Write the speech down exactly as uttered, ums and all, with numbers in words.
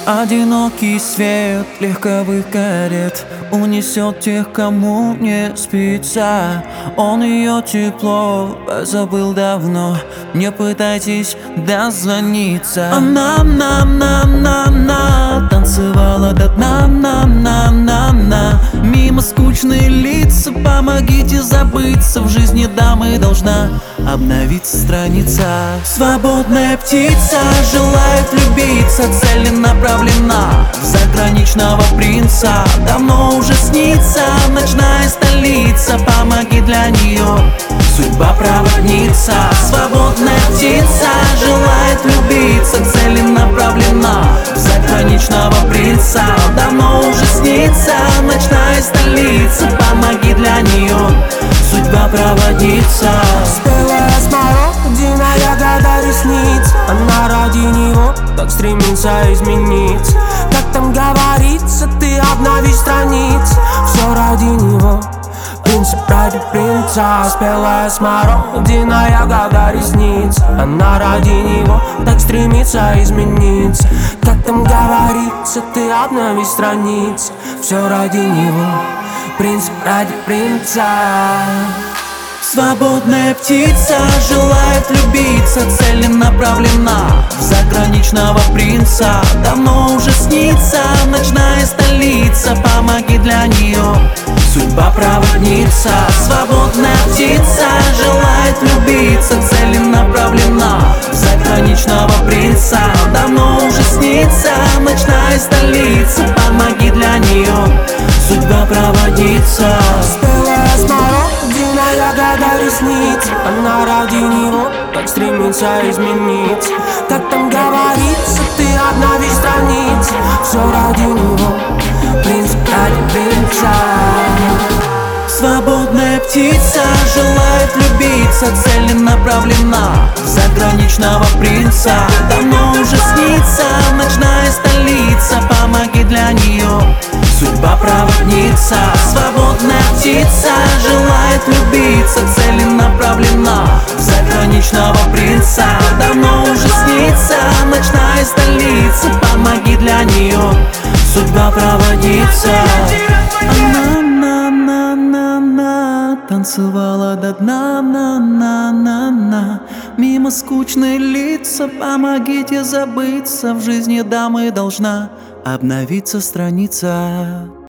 Одинокий свет легковых карет унесет тех, кому не спится. Он ее тепло позабыл давно, не пытайтесь дозвониться. Она на на на на танцевала до дна, на на на на. Мимо скучные лица, помогите забыться. В жизни дамы должна обновиться страница. Свободная птица желает влюбиться, целенаправлена в заграничного принца. Давно уже снится ночная столица, помоги для нее, судьба проводница. Свободная птица желает влюбиться, целенаправлена в заграничного принца. Давно уже снится ночная столица, помоги для нее, судьба проводница. Спелая смородина, ягода ресниц, она ради него так стремится измениться. Как там говорится, ты обнови страниц, все ради него, принцип ради принца. Спелая смородина, ягода ресниц, она ради него так стремится измениться. Как там говорится, ты обнови страниц, все ради него, принцип ради принца. Свободная птица желает влюбиться, целенаправлена в заграничного принца. Давно уже снится ночная столица, помоги для нее, судьба проводница. Свободная птица желает влюбиться, целенаправлена в заграничного принца. Давно уже снится ночная столица, помоги для нее, судьба проводница. Спелая смородина, ягода ресниц, она ради него так стремится измениться. Как там говорится, ты обнови страниц, все ради него, принцип ради принца. Свободная птица желает влюбиться, целенаправлена в заграничного принца. Давно уже снится ночная столица, помоги для нее, судьба проводница. Свободная птица желает влюбиться, целенаправлена в заграничного принца. Давно уже снится ночная столица, помоги для нее, судьба проводница. Она на на на на танцевала до дна, на на на на. Мимо скучные лица, помогите забыться. В жизни дамы должна обновиться страница.